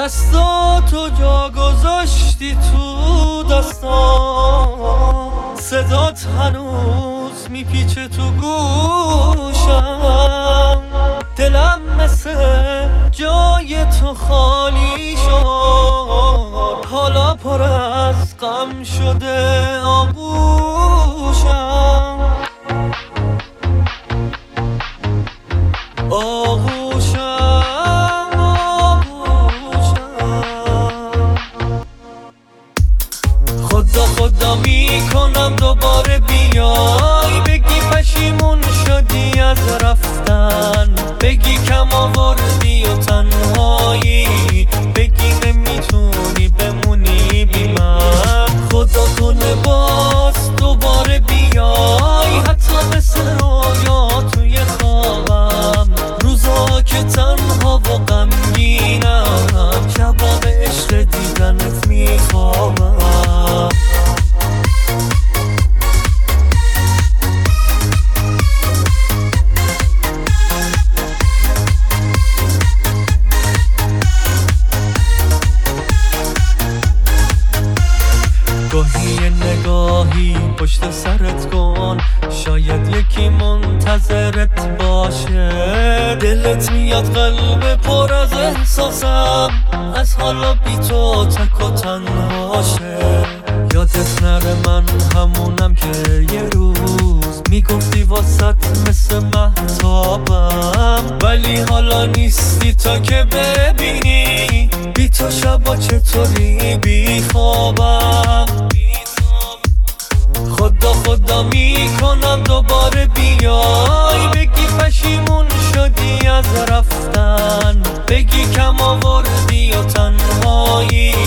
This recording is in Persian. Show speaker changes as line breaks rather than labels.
دستاتو جا گذاشتی تو دستام، صدات هنوز میپیچه تو گوشم. دلم مثل جای تو خالی شد، حالا پر از غم شده آغوشم. خدا میکنم دوباره بیای، بگی پشیمون شدی از رفتن، بگی کم آوردی و تنهایی، بگی نمیتونی بمونی بی من. خدا کنه باز دوباره بیای، حتی مثل رویا توی خوابم، روزا که تنها و غمگینم، شبا به عشق دیدنت میخوابم. گاهی نگاهی پشت سرت کن، شاید یکی منتظرت باشه. دلت میاد قلب پر از احساسم، از حالا بی تو تک و تنهاشه. یادت نره من همونم که یه روز میگفتی واسط مثل مهتابم، ولی حالا نیستی تا که ببینی بی تو شبا چطوری بی خوابم. خدا میکنم دوباره بیای، بگی پشیمون شدی از رفتن، بگی کم آوردی و تنهایی،